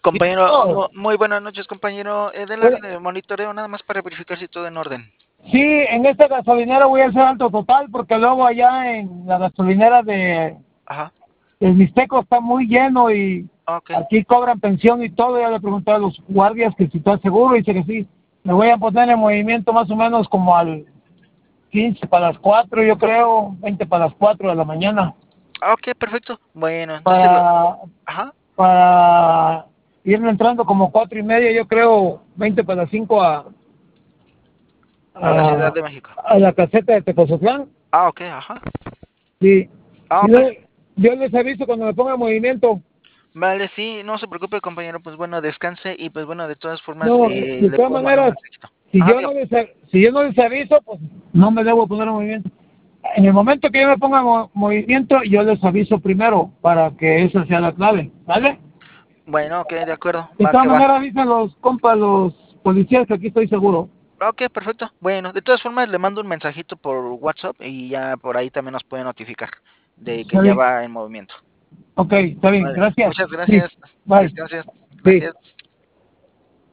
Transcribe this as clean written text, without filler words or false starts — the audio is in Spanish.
Compañero, No, muy buenas noches, compañero. Del área de monitoreo, nada más para verificar si todo en orden. sí, en esta gasolinera voy a hacer alto total porque luego allá en la gasolinera de Ajá, el Mixteco está muy lleno y ok. aquí cobran pensión y todo. Ya le pregunté a los guardias que si está seguro y dice que sí. Me voy a poner en movimiento más o menos como al 15 para las 4, yo creo, 20 para las 4 de la mañana. Ok, perfecto. Bueno, entonces Para, ajá, para irme entrando como 4:30, yo creo, 20 para las 5 a la Ciudad a, de México. a la caseta de Tepozotlán. Ok, ajá. Sí. Y Ok. luego, yo les aviso cuando me ponga en movimiento. Vale, sí, no se preocupe, compañero. Pues bueno, descanse y pues bueno, de todas formas, No, de le todas puedo mandar un maneras, mensajito. si Ajá, yo digo. no les, si yo no les aviso, pues no me debo poner en movimiento. En el momento que yo me ponga en movimiento, yo les aviso primero para que esa sea la clave, ¿vale? Bueno, ok, de acuerdo. De Va todas que va. maneras, dicen los compas, los policías, que aquí estoy seguro. Ok, perfecto. Bueno, de todas formas, le mando un mensajito por WhatsApp y ya por ahí también nos puede notificar de que Está ya bien. va en movimiento. Ok, está bien, Vale, gracias. muchas Sí, gracias. bye. Descanses. Sí. Gracias.